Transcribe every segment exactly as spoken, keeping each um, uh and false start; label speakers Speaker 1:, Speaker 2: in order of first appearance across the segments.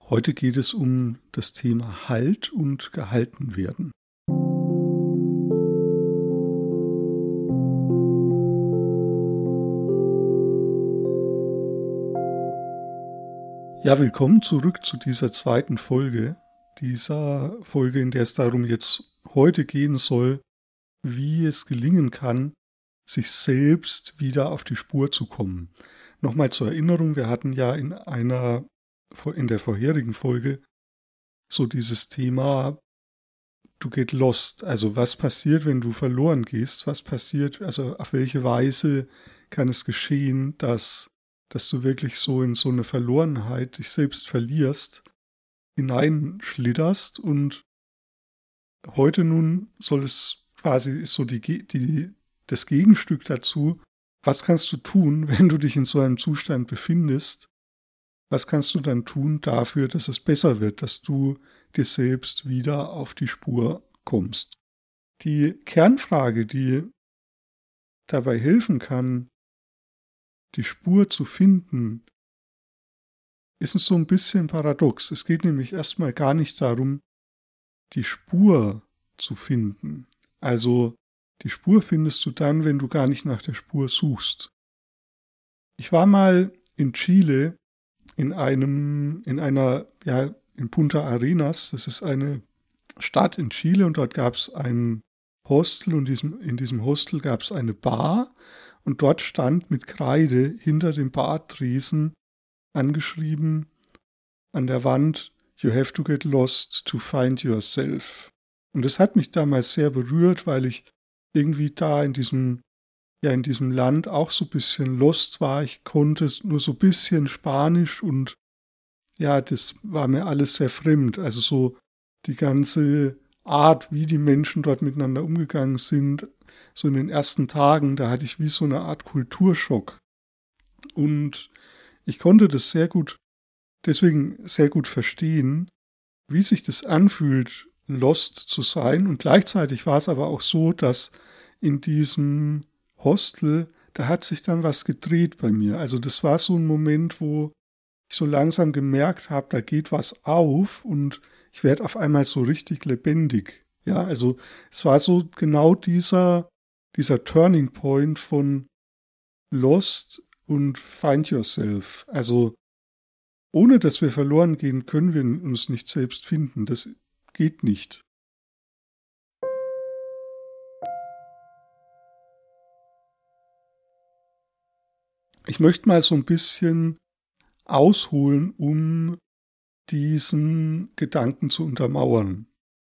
Speaker 1: Heute geht es um das Thema Halt und gehalten werden. Ja, willkommen zurück zu dieser zweiten Folge. Dieser Folge, in der es darum jetzt heute gehen soll, wie es gelingen kann, sich selbst wieder auf die Spur zu kommen. Nochmal zur Erinnerung, wir hatten ja in einer, in der vorherigen Folge so dieses Thema to get lost. Also was passiert, wenn du verloren gehst? Was passiert, also auf welche Weise kann es geschehen, dass, dass du wirklich so in so eine Verlorenheit dich selbst verlierst, hineinschlitterst, und heute nun soll es quasi, ist so die, die, das Gegenstück dazu, was kannst du tun, wenn du dich in so einem Zustand befindest? Was kannst du dann tun dafür, dass es besser wird, dass du dir selbst wieder auf die Spur kommst? Die Kernfrage, die dabei helfen kann, die Spur zu finden, ist so ein bisschen paradox. Es geht nämlich erstmal gar nicht darum, die Spur zu finden. Also die Spur findest du dann, wenn du gar nicht nach der Spur suchst. Ich war mal in Chile in einem, in einer, ja, in Punta Arenas. Das ist eine Stadt in Chile, und dort gab es ein Hostel, und diesem, in diesem Hostel gab es eine Bar, und dort stand mit Kreide hinter dem Bartresen angeschrieben an der Wand: You have to get lost to find yourself. Und das hat mich damals sehr berührt, weil ich irgendwie da in diesem, ja, in diesem Land auch so ein bisschen lost war. Ich konnte nur so ein bisschen Spanisch, und ja, das war mir alles sehr fremd. Also so die ganze Art, wie die Menschen dort miteinander umgegangen sind, so in den ersten Tagen, da hatte ich wie so eine Art Kulturschock. Und ich konnte das sehr gut, deswegen sehr gut verstehen, wie sich das anfühlt, lost zu sein. Und gleichzeitig war es aber auch so, dass in diesem Hostel, da hat sich dann was gedreht bei mir. Also das war so ein Moment, wo ich so langsam gemerkt habe, da geht was auf, und ich werde auf einmal so richtig lebendig. Ja, also es war so genau dieser, dieser Turning Point von Lost und Find Yourself. Also ohne dass wir verloren gehen, können wir uns nicht selbst finden. Das geht nicht. Ich möchte mal so ein bisschen ausholen, um diesen Gedanken zu untermauern.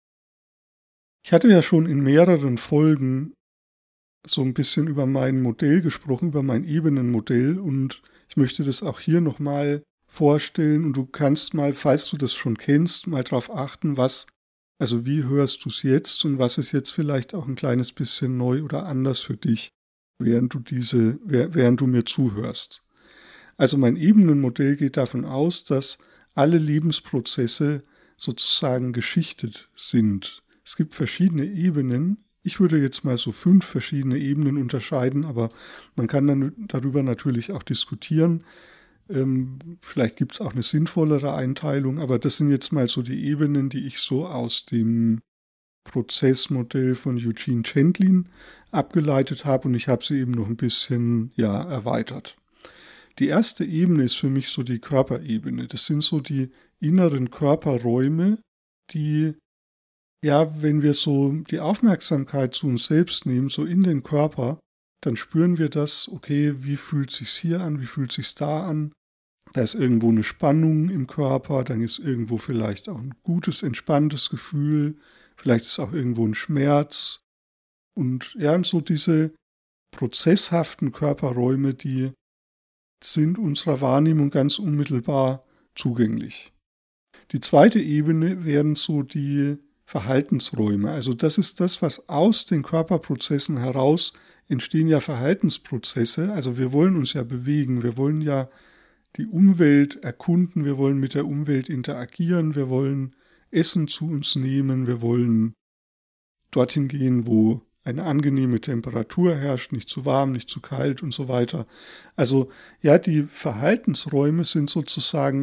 Speaker 1: Ich hatte ja schon in mehreren Folgen so ein bisschen über mein Modell gesprochen, über mein Ebenenmodell, und ich möchte das auch hier nochmal vorstellen, und du kannst mal, falls du das schon kennst, mal darauf achten, was, also wie hörst du es jetzt und was ist jetzt vielleicht auch ein kleines bisschen neu oder anders für dich, während du diese, während du mir zuhörst. Also mein Ebenenmodell geht davon aus, dass alle Lebensprozesse sozusagen geschichtet sind. Es gibt verschiedene Ebenen. Ich würde jetzt mal so fünf verschiedene Ebenen unterscheiden, aber man kann dann darüber natürlich auch diskutieren. Ähm, vielleicht gibt es auch eine sinnvollere Einteilung, aber das sind jetzt mal so die Ebenen, die ich so aus dem Prozessmodell von Eugene Chandlin abgeleitet habe, und ich habe sie eben noch ein bisschen, ja, erweitert. Die erste Ebene ist für mich so die Körperebene. Das sind so die inneren Körperräume, die, ja, wenn wir so die Aufmerksamkeit zu uns selbst nehmen, so in den Körper, dann spüren wir das, okay, wie fühlt es sich hier an, wie fühlt es sich da an? Da ist irgendwo eine Spannung im Körper, dann ist irgendwo vielleicht auch ein gutes, entspanntes Gefühl, vielleicht ist auch irgendwo ein Schmerz. Und ja, und so diese prozesshaften Körperräume, die sind unserer Wahrnehmung ganz unmittelbar zugänglich. Die zweite Ebene wären so die Verhaltensräume. Also das ist das, was aus den Körperprozessen heraus entstehen, ja Verhaltensprozesse. Also wir wollen uns ja bewegen, wir wollen ja die Umwelt erkunden, wir wollen mit der Umwelt interagieren, wir wollen Essen zu uns nehmen, wir wollen dorthin gehen, wo eine angenehme Temperatur herrscht, nicht zu warm, nicht zu kalt und so weiter. Also ja, die Verhaltensräume sind sozusagen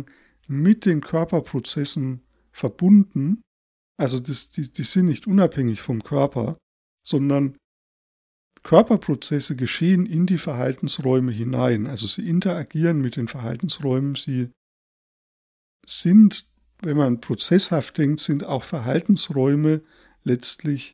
Speaker 1: mit den Körperprozessen verbunden. Also das, die, die sind nicht unabhängig vom Körper, sondern Körperprozesse geschehen in die Verhaltensräume hinein. Also sie interagieren mit den Verhaltensräumen. Sie sind, wenn man prozesshaft denkt, sind auch Verhaltensräume letztlich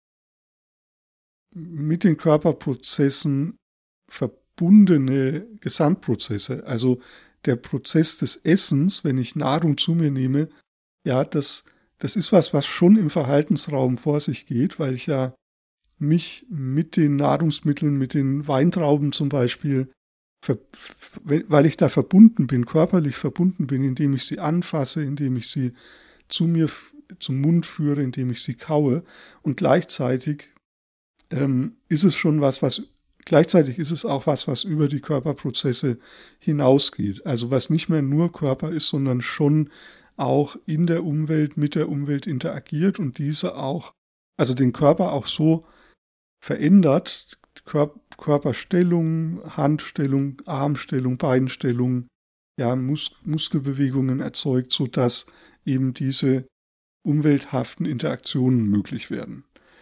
Speaker 1: mit den Körperprozessen verbundene Gesamtprozesse. Also der Prozess des Essens, wenn ich Nahrung zu mir nehme, ja, das, das ist was, was schon im Verhaltensraum vor sich geht, weil ich ja mich mit den Nahrungsmitteln, mit den Weintrauben zum Beispiel, weil ich da verbunden bin, körperlich verbunden bin, indem ich sie anfasse, indem ich sie zu mir zum Mund führe, indem ich sie kaue. Und gleichzeitig ähm, ist es schon was, was gleichzeitig ist es auch was, was über die Körperprozesse hinausgeht. Also was nicht mehr nur Körper ist, sondern schon auch in der Umwelt, mit der Umwelt interagiert und diese auch, also den Körper auch so verändert, Kör- Körperstellung, Handstellung, Armstellung, Beinstellung, ja, Mus- Muskelbewegungen erzeugt, sodass eben diese umwelthaften Interaktionen möglich werden.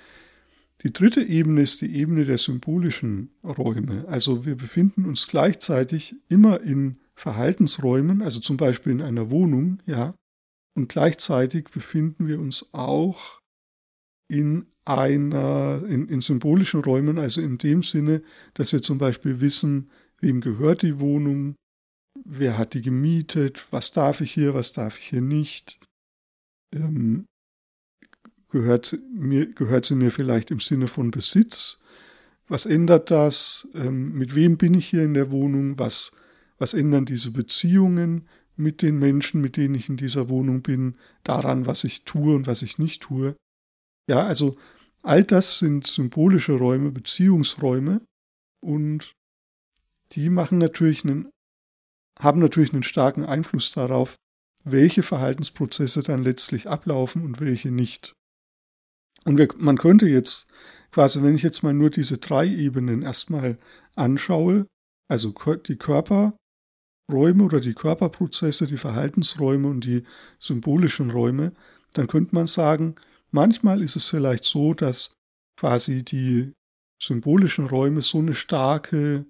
Speaker 1: Die dritte Ebene ist die Ebene der symbolischen Räume. Also wir befinden uns gleichzeitig immer in Verhaltensräumen, also zum Beispiel in einer Wohnung, ja, und gleichzeitig befinden wir uns auch in einer, in, in symbolischen Räumen, also in dem Sinne, dass wir zum Beispiel wissen, wem gehört die Wohnung, wer hat die gemietet, was darf ich hier, was darf ich hier nicht, ähm, gehört, sie mir, gehört sie mir vielleicht im Sinne von Besitz, was ändert das, ähm, mit wem bin ich hier in der Wohnung, was, was ändern diese Beziehungen mit den Menschen, mit denen ich in dieser Wohnung bin, daran, was ich tue und was ich nicht tue. Ja, also all das sind symbolische Räume, Beziehungsräume und die machen natürlich einen, haben natürlich einen starken Einfluss darauf, welche Verhaltensprozesse dann letztlich ablaufen und welche nicht. Und wir, man könnte jetzt quasi, wenn ich jetzt mal nur diese drei Ebenen erstmal anschaue, also die Körperräume oder die Körperprozesse, die Verhaltensräume und die symbolischen Räume, dann könnte man sagen, manchmal ist es vielleicht so, dass quasi die symbolischen Räume so eine starke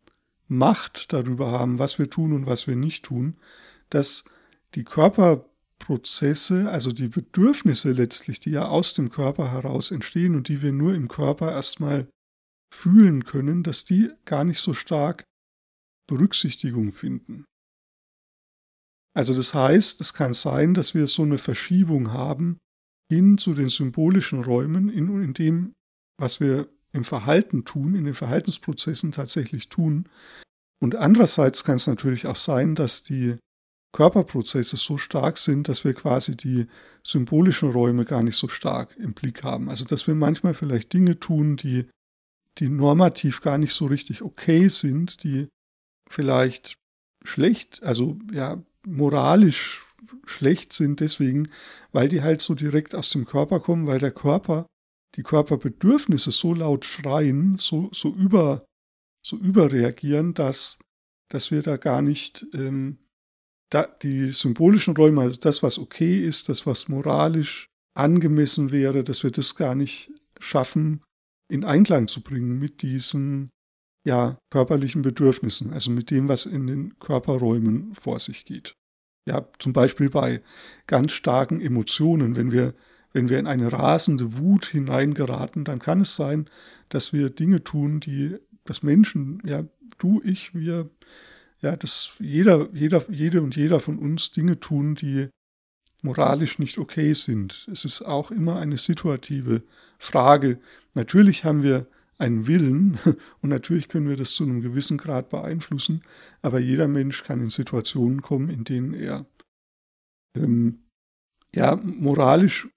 Speaker 1: Macht darüber haben, was wir tun und was wir nicht tun, dass die Körperprozesse, also die Bedürfnisse letztlich, die ja aus dem Körper heraus entstehen und die wir nur im Körper erstmal fühlen können, dass die gar nicht so stark Berücksichtigung finden. Also das heißt, es kann sein, dass wir so eine Verschiebung haben hin zu den symbolischen Räumen, in, in dem, was wir im Verhalten tun, in den Verhaltensprozessen tatsächlich tun. Und andererseits kann es natürlich auch sein, dass die Körperprozesse so stark sind, dass wir quasi die symbolischen Räume gar nicht so stark im Blick haben. Also dass wir manchmal vielleicht Dinge tun, die, die normativ gar nicht so richtig okay sind, die vielleicht schlecht, also ja, moralisch schlecht sind deswegen, weil die halt so direkt aus dem Körper kommen, weil der Körper, die Körperbedürfnisse so laut schreien, so, so, über, so überreagieren, dass, dass wir da gar nicht ähm, da, die symbolischen Räume, also das, was okay ist, das, was moralisch angemessen wäre, dass wir das gar nicht schaffen, in Einklang zu bringen mit diesen ja, körperlichen Bedürfnissen, also mit dem, was in den Körperräumen vor sich geht. Ja, zum Beispiel bei ganz starken Emotionen, wenn wir, wenn wir in eine rasende Wut hineingeraten, dann kann es sein, dass wir Dinge tun, die das Menschen, ja, du, ich, wir, ja, dass jeder, jeder, jede und jeder von uns Dinge tun, die moralisch nicht okay sind. Es ist auch immer eine situative Frage. Natürlich haben wir einen Willen und natürlich können wir das zu einem gewissen Grad beeinflussen, aber jeder Mensch kann in Situationen kommen, in denen er ähm, ja, moralisch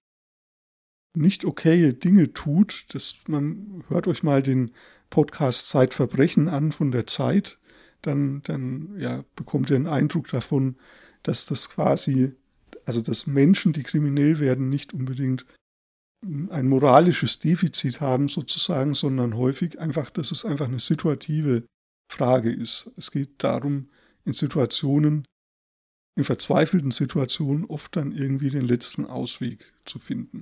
Speaker 1: nicht okaye Dinge tut. Das, man hört euch mal den Podcast Zeitverbrechen an von der Zeit, dann, dann ja, bekommt ihr einen Eindruck davon, dass das quasi, also dass Menschen, die kriminell werden, nicht unbedingt ein moralisches Defizit haben sozusagen, sondern häufig einfach, dass es einfach eine situative Frage ist. Es geht darum, in Situationen in verzweifelten Situationen oft dann irgendwie den letzten Ausweg zu finden.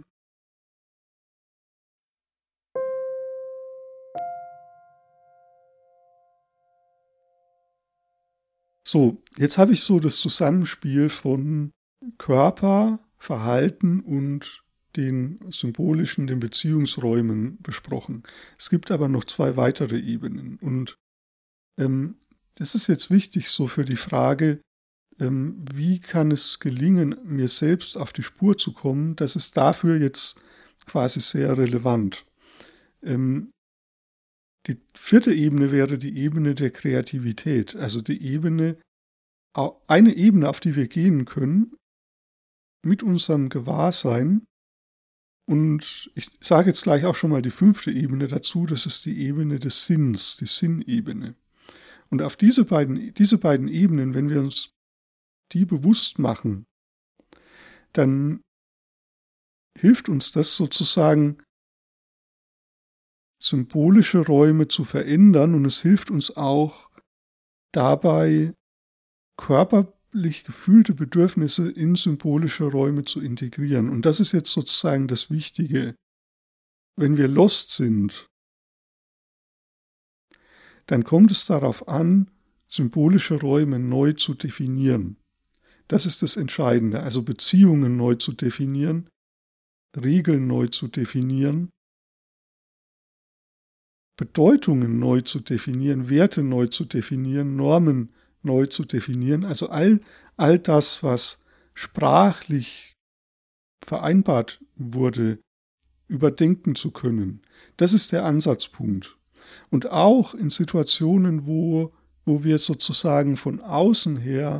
Speaker 1: So, jetzt habe ich so das Zusammenspiel von Körper, Verhalten und den symbolischen, den Beziehungsräumen besprochen. Es gibt aber noch zwei weitere Ebenen. Und ähm, das ist jetzt wichtig so für die Frage, ähm, wie kann es gelingen, mir selbst auf die Spur zu kommen. Das ist dafür jetzt quasi sehr relevant. Ähm, Die vierte Ebene wäre die Ebene der Kreativität, also die Ebene, eine Ebene, auf die wir gehen können mit unserem Gewahrsein. Und ich sage jetzt gleich auch schon mal die fünfte Ebene dazu, das ist die Ebene des Sinns, die Sinnebene. Und auf diese beiden, diese beiden Ebenen, wenn wir uns die bewusst machen, dann hilft uns das sozusagen, symbolische Räume zu verändern, und es hilft uns auch dabei, körperlich gefühlte Bedürfnisse in symbolische Räume zu integrieren. Und das ist jetzt sozusagen das Wichtige. Wenn wir lost sind, dann kommt es darauf an, symbolische Räume neu zu definieren. Das ist das Entscheidende, also Beziehungen neu zu definieren, Regeln neu zu definieren, Bedeutungen neu zu definieren, Werte neu zu definieren, Normen neu zu definieren. Also all, all das, was sprachlich vereinbart wurde, überdenken zu können. Das ist der Ansatzpunkt. Und auch in Situationen, wo, wo wir sozusagen von außen her,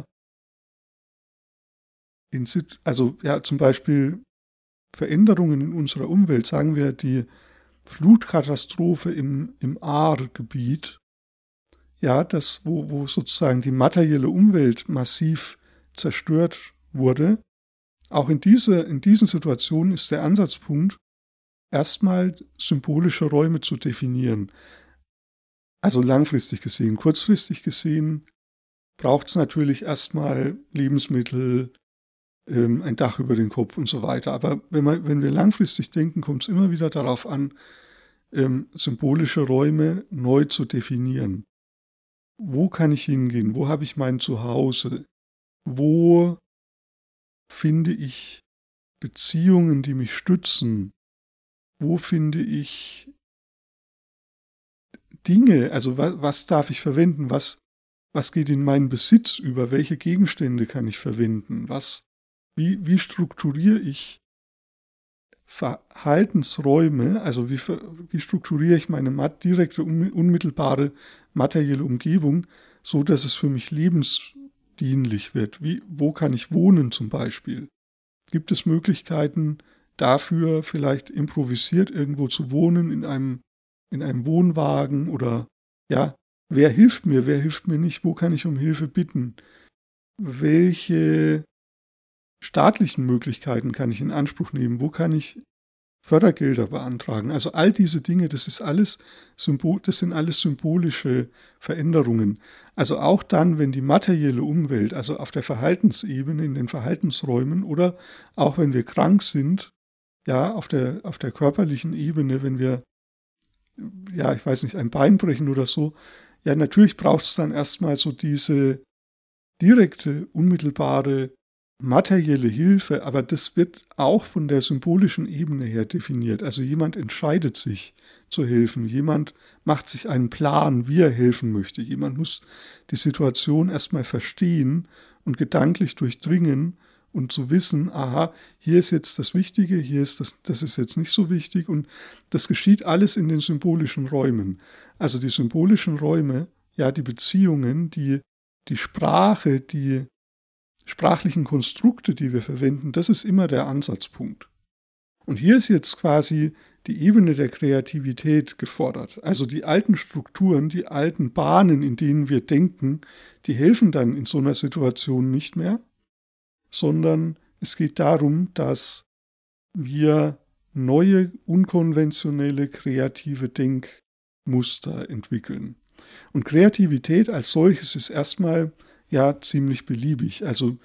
Speaker 1: in, also ja, zum Beispiel Veränderungen in unserer Umwelt, sagen wir die Flutkatastrophe im, im Ahrgebiet, ja, das, wo, wo sozusagen die materielle Umwelt massiv zerstört wurde. Auch in, diese, in diesen Situationen ist der Ansatzpunkt, erstmal symbolische Räume zu definieren. Also langfristig gesehen. Kurzfristig gesehen braucht es natürlich erstmal Lebensmittel, ähm, ein Dach über den Kopf und so weiter. Aber wenn, man, wenn wir langfristig denken, kommt es immer wieder darauf an, ähm, symbolische Räume neu zu definieren. Wo kann ich hingehen? Wo habe ich mein Zuhause? Wo finde ich Beziehungen, die mich stützen? Wo finde ich Dinge, also was, was darf ich verwenden? Was, was geht in meinen Besitz über? Welche Gegenstände kann ich verwenden? Was, wie, wie strukturiere ich Verhaltensräume? Also wie, wie strukturiere ich meine direkte, unmittelbare materielle Umgebung, so dass es für mich lebensdienlich wird? Wie, wo kann ich wohnen zum Beispiel? Gibt es Möglichkeiten dafür, vielleicht improvisiert irgendwo zu wohnen, in einem, in einem Wohnwagen, oder ja, wer hilft mir, wer hilft mir nicht, wo kann ich um Hilfe bitten? Welche staatlichen Möglichkeiten kann ich in Anspruch nehmen? Wo kann ich Fördergelder beantragen? Also all diese Dinge, das ist alles Symbol, das sind alles symbolische Veränderungen. Also auch dann, wenn die materielle Umwelt, also auf der Verhaltensebene, in den Verhaltensräumen, oder auch wenn wir krank sind, ja, auf der, auf der körperlichen Ebene, wenn wir, ja, ich weiß nicht, ein Bein brechen oder so, ja, natürlich braucht es dann erstmal so diese direkte, unmittelbare materielle Hilfe, aber das wird auch von der symbolischen Ebene her definiert. Also jemand entscheidet sich zu helfen, jemand macht sich einen Plan, wie er helfen möchte. Jemand muss die Situation erstmal verstehen und gedanklich durchdringen und zu wissen, aha, hier ist jetzt das Wichtige, hier ist das, das ist jetzt nicht so wichtig, und das geschieht alles in den symbolischen Räumen. Also die symbolischen Räume, ja, die Beziehungen, die, die Sprache, die sprachlichen Konstrukte, die wir verwenden, das ist immer der Ansatzpunkt. Und hier ist jetzt quasi die Ebene der Kreativität gefordert. Also die alten Strukturen, die alten Bahnen, in denen wir denken, die helfen dann in so einer Situation nicht mehr, sondern es geht darum, dass wir neue, unkonventionelle, kreative Denkmuster entwickeln. Und Kreativität als solches ist erstmal ja ziemlich beliebig. Also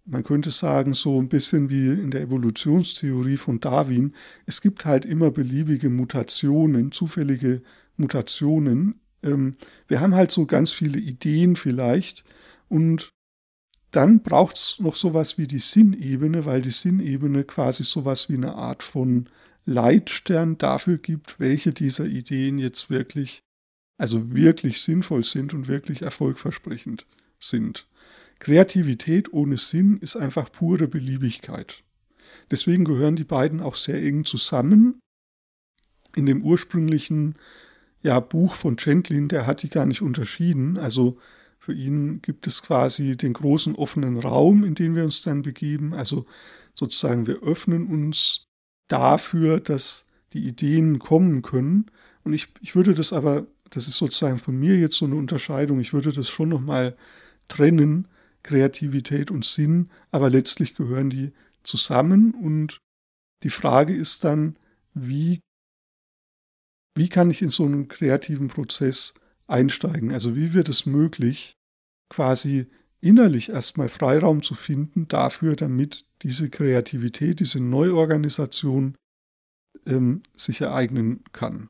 Speaker 1: man könnte sagen, so ein bisschen wie in der Evolutionstheorie von Darwin, es gibt halt immer beliebige Mutationen, zufällige Mutationen. Ähm, wir haben halt so ganz viele Ideen vielleicht und dann braucht es noch sowas wie die Sinnebene, weil die Sinnebene quasi sowas wie eine Art von Leitstern dafür gibt, welche dieser Ideen jetzt wirklich, also wirklich sinnvoll sind und wirklich erfolgversprechend sind. Kreativität ohne Sinn ist einfach pure Beliebigkeit. Deswegen gehören die beiden auch sehr eng zusammen. In dem ursprünglichen ja, Buch von Gentlin, der hat die gar nicht unterschieden. Also für ihn gibt es quasi den großen offenen Raum, in den wir uns dann begeben. Also sozusagen wir öffnen uns dafür, dass die Ideen kommen können. Und ich, ich würde das aber, das ist sozusagen von mir jetzt so eine Unterscheidung, ich würde das schon nochmal trennen, Kreativität und Sinn, aber letztlich gehören die zusammen und die Frage ist dann, wie, wie kann ich in so einen kreativen Prozess einsteigen? Also wie wird es möglich, quasi innerlich erstmal Freiraum zu finden dafür, damit diese Kreativität, diese Neuorganisation ähm, sich ereignen kann.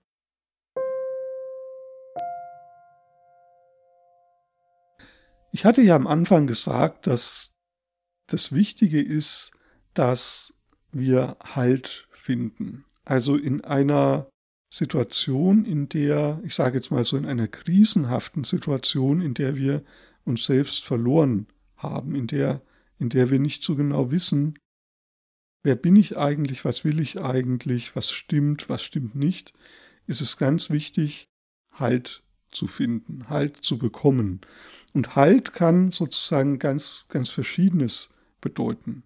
Speaker 1: Ich hatte ja am Anfang gesagt, dass das Wichtige ist, dass wir Halt finden. Also in einer Situation, in der, ich sage jetzt mal so in einer krisenhaften Situation, in der wir uns selbst verloren haben, in der, in der wir nicht so genau wissen, wer bin ich eigentlich, was will ich eigentlich, was stimmt, was stimmt nicht, ist es ganz wichtig, Halt zu finden, Halt zu bekommen. Und Halt kann sozusagen ganz, ganz Verschiedenes bedeuten.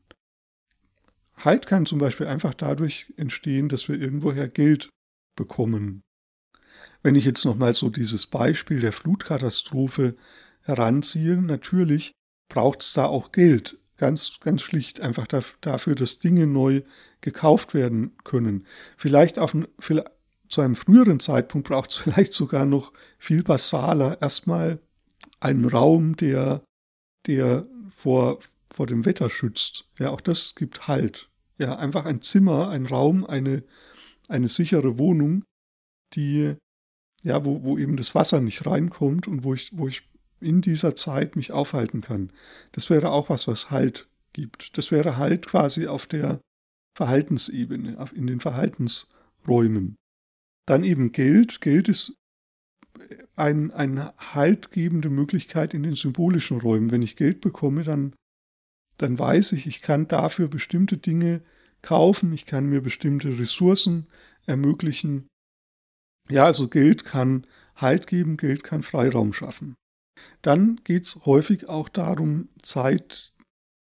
Speaker 1: Halt kann zum Beispiel einfach dadurch entstehen, dass wir irgendwoher Geld bekommen. Wenn ich jetzt nochmal so dieses Beispiel der Flutkatastrophe heranziehe, natürlich braucht es da auch Geld. Ganz, ganz schlicht einfach dafür, dass Dinge neu gekauft werden können. Vielleicht, auf ein, vielleicht zu einem früheren Zeitpunkt braucht es vielleicht sogar noch viel basaler erstmal einen Raum, der, der vor, vor dem Wetter schützt. Ja, auch das gibt Halt. Ja, einfach ein Zimmer, ein Raum, eine, eine sichere Wohnung, die, ja, wo, wo eben das Wasser nicht reinkommt und wo ich, wo ich in dieser Zeit mich aufhalten kann. Das wäre auch was, was Halt gibt. Das wäre Halt quasi auf der Verhaltensebene, auf, in den Verhaltensräumen. Dann eben Geld. Geld ist ein, eine haltgebende Möglichkeit in den symbolischen Räumen. Wenn ich Geld bekomme, dann, dann weiß ich, ich kann dafür bestimmte Dinge kaufen, ich kann mir bestimmte Ressourcen ermöglichen. Ja, also Geld kann Halt geben, Geld kann Freiraum schaffen. Dann geht es häufig auch darum, Zeit,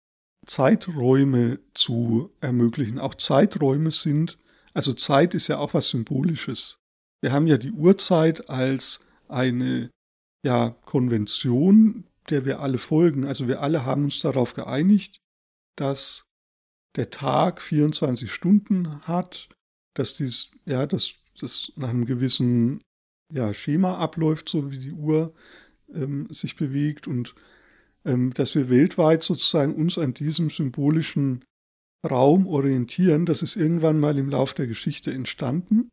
Speaker 1: Zeiträume zu ermöglichen. Auch Zeiträume sind, also Zeit ist ja auch was Symbolisches. Wir haben ja die Uhrzeit als eine ja, Konvention, der wir alle folgen. Also wir alle haben uns darauf geeinigt, dass der Tag vierundzwanzig Stunden hat, dass dies, ja, dass das nach einem gewissen ja, Schema abläuft, so wie die Uhr ähm, sich bewegt und ähm, dass wir weltweit sozusagen uns an diesem symbolischen Raum orientieren. Das ist irgendwann mal im Lauf der Geschichte entstanden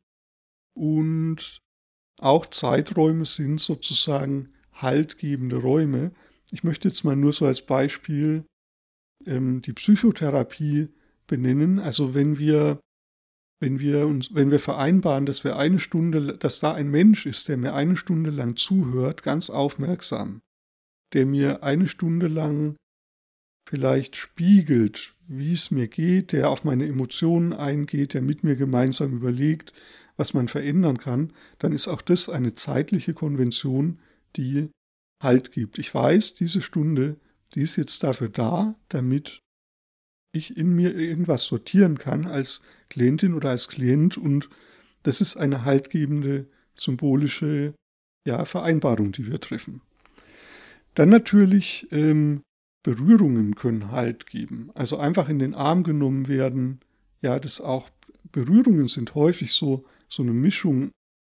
Speaker 1: und auch Zeiträume sind sozusagen haltgebende Räume. Ich möchte jetzt mal nur so als Beispiel ähm, die Psychotherapie benennen. Also wenn wir, wenn wir uns, wenn wir vereinbaren, dass wir eine Stunde, dass da ein Mensch ist, der mir eine Stunde lang zuhört, ganz aufmerksam, der mir eine Stunde lang vielleicht spiegelt, wie es mir geht, der auf meine Emotionen eingeht, der mit mir gemeinsam überlegt, was man verändern kann, dann ist auch das eine zeitliche Konvention, die Halt gibt. Ich weiß, diese Stunde, die ist jetzt dafür da, damit ich in mir irgendwas sortieren kann als Klientin oder als Klient und das ist eine haltgebende symbolische ja, Vereinbarung, die wir treffen. Dann natürlich ähm, Berührungen können Halt geben. Also einfach in den Arm genommen werden. Ja, das auch Berührungen sind häufig so, so eine Mischung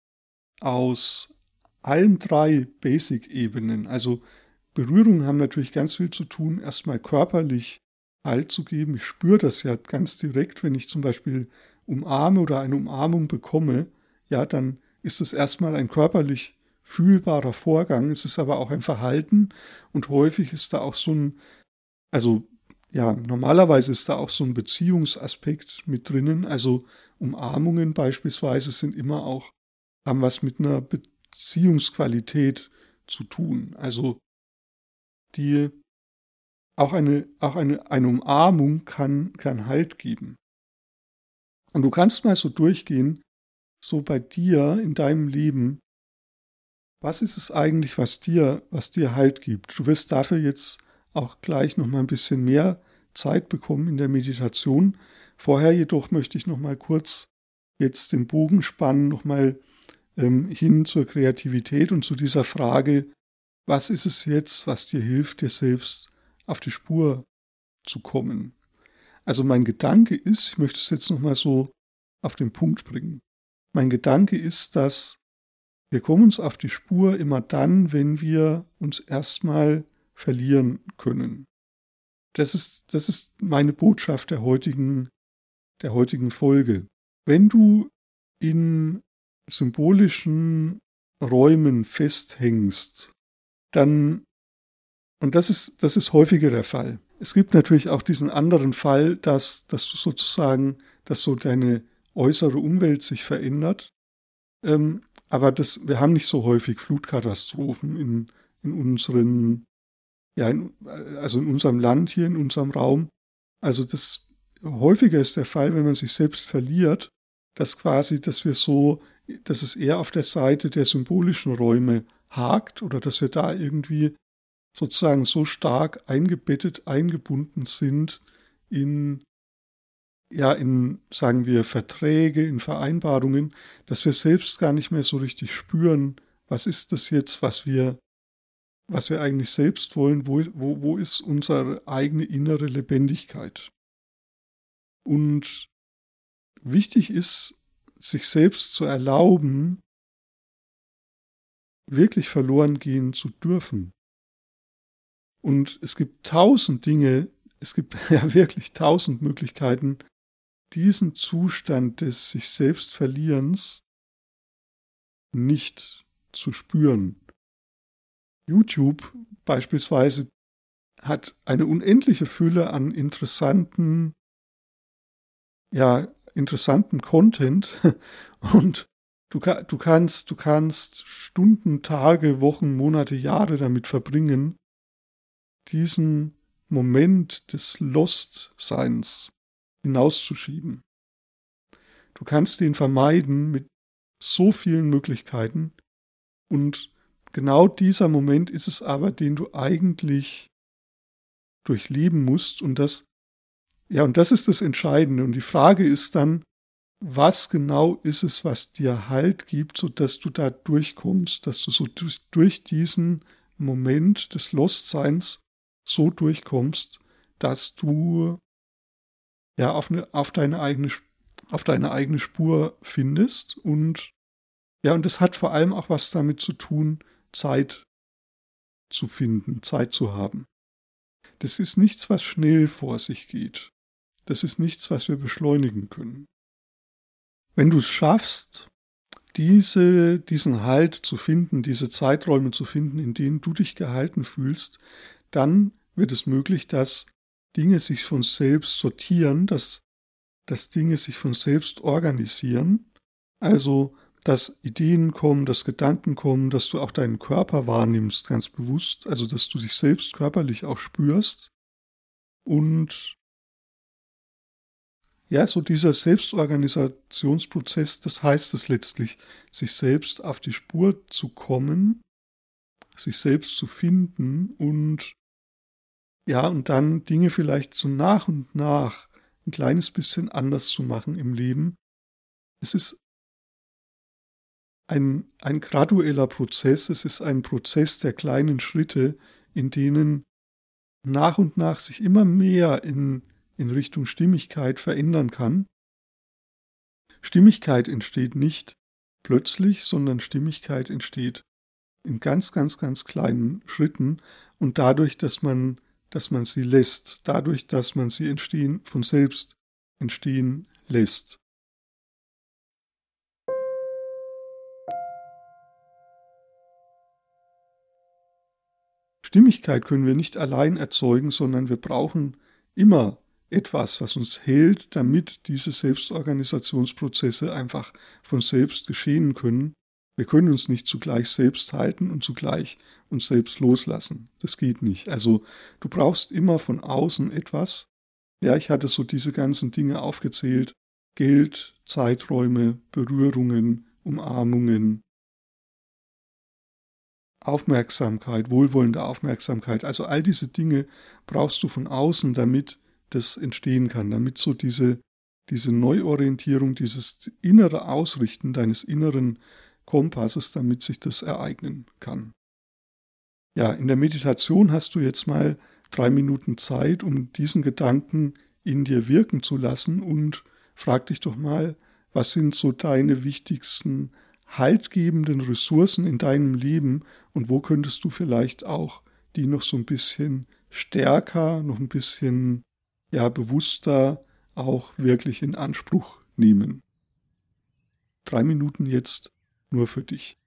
Speaker 1: aus allen drei Basic-Ebenen. Also Berührungen haben natürlich ganz viel zu tun, erstmal körperlich Halt zu geben. Ich spüre das ja ganz direkt, wenn ich zum Beispiel umarme oder eine Umarmung bekomme, ja, dann ist es erstmal ein körperlich fühlbarer Vorgang. Es ist aber auch ein Verhalten und häufig ist da auch so ein, also ja, normalerweise ist da auch so ein Beziehungsaspekt mit drinnen. Also Umarmungen beispielsweise sind immer auch, haben was mit einer Beziehungsqualität zu tun. Also die Auch eine, auch eine, eine Umarmung kann, kann Halt geben. Und du kannst mal so durchgehen, so bei dir in deinem Leben, was ist es eigentlich, was dir, was dir Halt gibt? Du wirst dafür jetzt auch gleich noch mal ein bisschen mehr Zeit bekommen in der Meditation. Vorher jedoch möchte ich noch mal kurz jetzt den Bogen spannen, noch mal ähm, hin zur Kreativität und zu dieser Frage, was ist es jetzt, was dir hilft, dir selbst auf die Spur zu kommen. Also mein Gedanke ist, ich möchte es jetzt nochmal so auf den Punkt bringen. Mein Gedanke ist, dass wir kommen uns auf die Spur immer dann, wenn wir uns erstmal verlieren können. Das ist, das ist meine Botschaft der heutigen, der heutigen Folge. Wenn du in symbolischen Räumen festhängst, dann, und das ist, das ist häufiger der Fall. Es gibt natürlich auch diesen anderen Fall, dass, dass du sozusagen, dass so deine äußere Umwelt sich verändert. Ähm, aber das, wir haben nicht so häufig Flutkatastrophen in, in unseren, ja, in, also in unserem Land hier, in unserem Raum. Also das häufiger ist der Fall, wenn man sich selbst verliert, dass quasi, dass wir so, dass es eher auf der Seite der symbolischen Räume hakt oder dass wir da irgendwie sozusagen so stark eingebettet, eingebunden sind in, ja, in, sagen wir, Verträge, in Vereinbarungen, dass wir selbst gar nicht mehr so richtig spüren, was ist das jetzt, was wir, was wir eigentlich selbst wollen, wo, wo, wo ist unsere eigene innere Lebendigkeit. Und wichtig ist, sich selbst zu erlauben, wirklich verloren gehen zu dürfen. Und es gibt tausend Dinge, es gibt ja wirklich tausend Möglichkeiten, diesen Zustand des sich selbst Verlierens nicht zu spüren. YouTube beispielsweise hat eine unendliche Fülle an interessanten, ja, interessanten Content und du, du kannst, du kannst Stunden, Tage, Wochen, Monate, Jahre damit verbringen, diesen Moment des Lost-Seins hinauszuschieben. Du kannst den vermeiden mit so vielen Möglichkeiten und genau dieser Moment ist es aber, den du eigentlich durchleben musst und das, ja, und das ist das Entscheidende und die Frage ist dann, was genau ist es, was dir Halt gibt, sodass du da durchkommst, dass du so durch, durch diesen Moment des Lostseins so durchkommst, dass du ja auf, eine, auf, deine eigene, auf deine eigene Spur findest. Und ja, und das hat vor allem auch was damit zu tun, Zeit zu finden, Zeit zu haben. Das ist nichts, was schnell vor sich geht. Das ist nichts, was wir beschleunigen können. Wenn du es schaffst, diese, diesen Halt zu finden, diese Zeiträume zu finden, in denen du dich gehalten fühlst, dann wird es möglich, dass Dinge sich von selbst sortieren, dass, dass Dinge sich von selbst organisieren. Also, dass Ideen kommen, dass Gedanken kommen, dass du auch deinen Körper wahrnimmst, ganz bewusst. Also, dass du dich selbst körperlich auch spürst. Und ja, so dieser Selbstorganisationsprozess, das heißt es letztlich, sich selbst auf die Spur zu kommen, sich selbst zu finden und ja, und dann Dinge vielleicht so nach und nach ein kleines bisschen anders zu machen im Leben. Es ist ein, ein gradueller Prozess, es ist ein Prozess der kleinen Schritte, in denen nach und nach sich immer mehr in, in Richtung Stimmigkeit verändern kann. Stimmigkeit entsteht nicht plötzlich, sondern Stimmigkeit entsteht in ganz, ganz, ganz kleinen Schritten und dadurch, dass man dass man sie lässt, dadurch, dass man sie entstehen, von selbst entstehen lässt. Stimmigkeit können wir nicht allein erzeugen, sondern wir brauchen immer etwas, was uns hält, damit diese Selbstorganisationsprozesse einfach von selbst geschehen können. Wir können uns nicht zugleich selbst halten und zugleich uns selbst loslassen. Das geht nicht. Also du brauchst immer von außen etwas. Ja, ich hatte so diese ganzen Dinge aufgezählt. Geld, Zeiträume, Berührungen, Umarmungen, Aufmerksamkeit, wohlwollende Aufmerksamkeit. Also all diese Dinge brauchst du von außen, damit das entstehen kann, damit so diese, diese Neuorientierung, dieses innere Ausrichten deines inneren Kompasses, damit sich das ereignen kann. Ja, in der Meditation hast du jetzt mal drei Minuten Zeit, um diesen Gedanken in dir wirken zu lassen, und frag dich doch mal, was sind so deine wichtigsten haltgebenden Ressourcen in deinem Leben und wo könntest du vielleicht auch die noch so ein bisschen stärker, noch ein bisschen ja, bewusster auch wirklich in Anspruch nehmen. Drei Minuten jetzt nur für dich.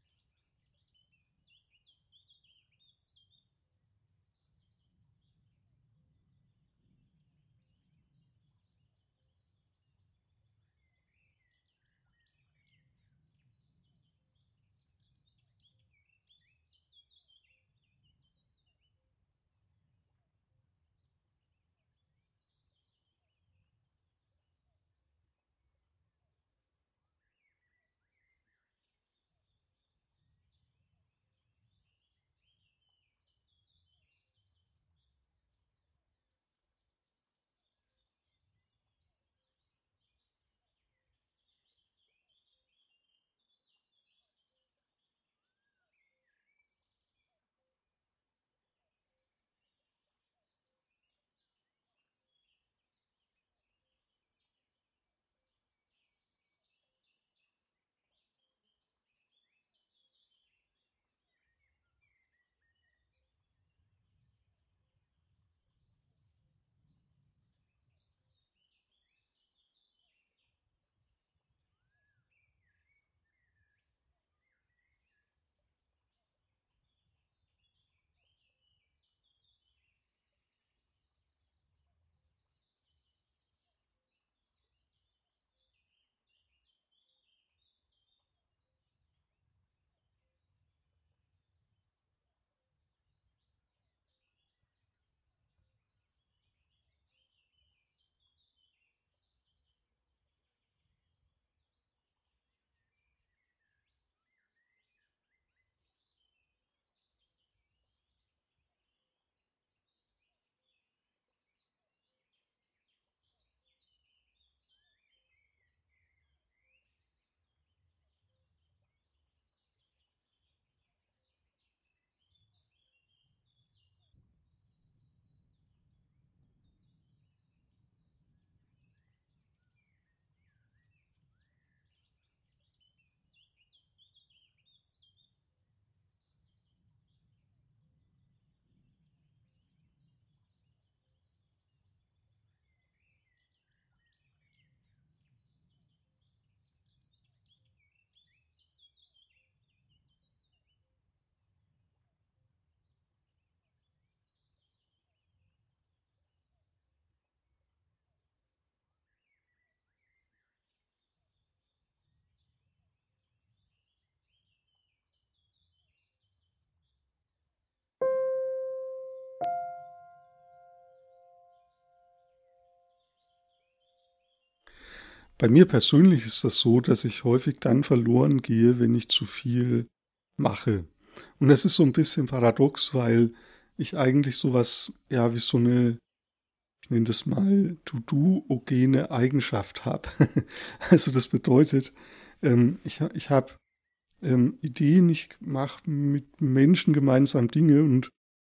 Speaker 1: Bei mir persönlich ist das so, dass ich häufig dann verloren gehe, wenn ich zu viel mache. Und das ist so ein bisschen paradox, weil ich eigentlich sowas, ja, wie so eine, ich nenne das mal To-Do-ogene Eigenschaft habe. Also das bedeutet, ähm, ich, ha- ich habe ähm, Ideen, ich mache mit Menschen gemeinsam Dinge, und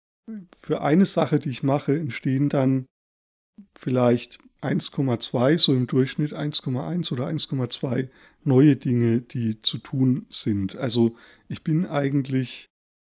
Speaker 1: für eine Sache, die ich mache, entstehen dann vielleicht eins Komma zwei, so im Durchschnitt eins Komma eins oder eins Komma zwei neue Dinge, die zu tun sind. Also ich bin eigentlich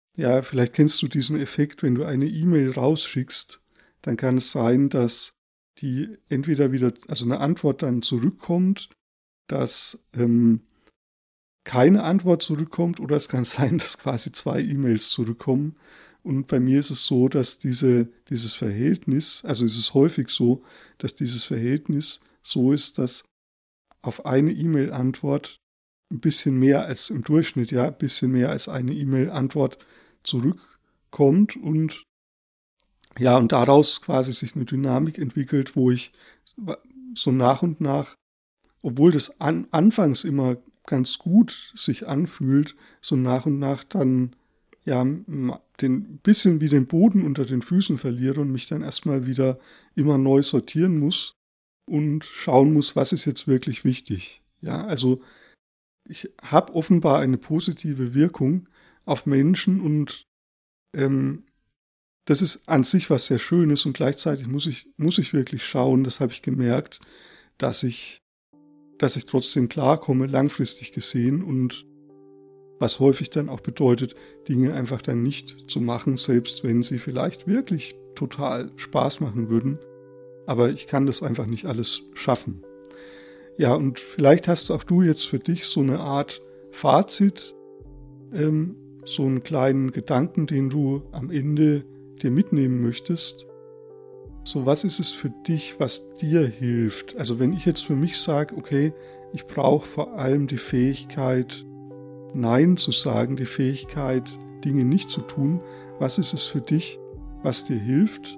Speaker 1: Ja, vielleicht kennst du diesen Effekt, wenn du eine E-Mail rausschickst, dann kann es sein, dass die entweder wieder, also eine Antwort dann zurückkommt, dass ähm, keine Antwort zurückkommt, oder es kann sein, dass quasi zwei E-Mails zurückkommen. Und bei mir ist es so, dass diese, dieses Verhältnis, also es ist häufig so, dass dieses Verhältnis so ist, dass auf eine E-Mail-Antwort ein bisschen mehr als im Durchschnitt, ja, ein bisschen mehr als eine E-Mail-Antwort zurückkommt und ja, und daraus quasi sich eine Dynamik entwickelt, wo ich so nach und nach, obwohl das an, anfangs immer ganz gut sich anfühlt, so nach und nach dann ja den bisschen wie den Boden unter den Füßen verliere und mich dann erstmal wieder immer neu sortieren muss und schauen muss, was ist jetzt wirklich wichtig. Ja, also ich habe offenbar eine positive Wirkung auf Menschen und ähm, das ist an sich was sehr Schönes und gleichzeitig muss ich, muss ich wirklich schauen, das habe ich gemerkt, dass ich, dass ich trotzdem klarkomme, langfristig gesehen, und was häufig dann auch bedeutet, Dinge einfach dann nicht zu machen, selbst wenn sie vielleicht wirklich total Spaß machen würden. Aber ich kann das einfach nicht alles schaffen. Ja, und vielleicht hast auch du jetzt für dich so eine Art Fazit, ähm, so einen kleinen Gedanken, den du am Ende dir mitnehmen möchtest. So, was ist es für dich, was dir hilft? Also wenn ich jetzt für mich sage, okay, ich brauche vor allem die Fähigkeit, Nein zu sagen, die Fähigkeit, Dinge nicht zu tun, was ist es für dich, was dir hilft,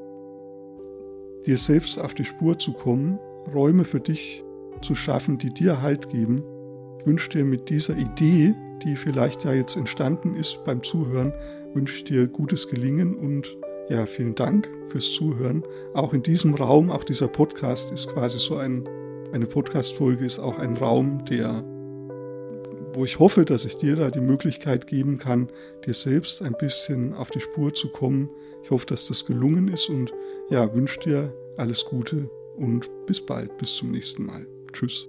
Speaker 1: dir selbst auf die Spur zu kommen, Räume für dich zu schaffen, die dir Halt geben? Ich wünsche dir mit dieser Idee, die vielleicht ja jetzt entstanden ist beim Zuhören, wünsche ich dir gutes Gelingen und ja, vielen Dank fürs Zuhören. Auch in diesem Raum, auch dieser Podcast ist quasi so ein, eine Podcast-Folge ist auch ein Raum, der, wo ich hoffe, dass ich dir da die Möglichkeit geben kann, dir selbst ein bisschen auf die Spur zu kommen. Ich hoffe, dass das gelungen ist und ja, wünsche dir alles Gute und bis bald, bis zum nächsten Mal. Tschüss.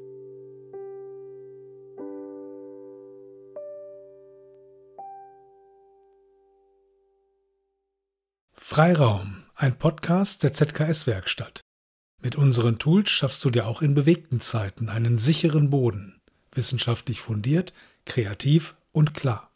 Speaker 2: Freiraum, ein Podcast der Z K S-Werkstatt. Mit unseren Tools schaffst du dir auch in bewegten Zeiten einen sicheren Boden. Wissenschaftlich fundiert, kreativ und klar.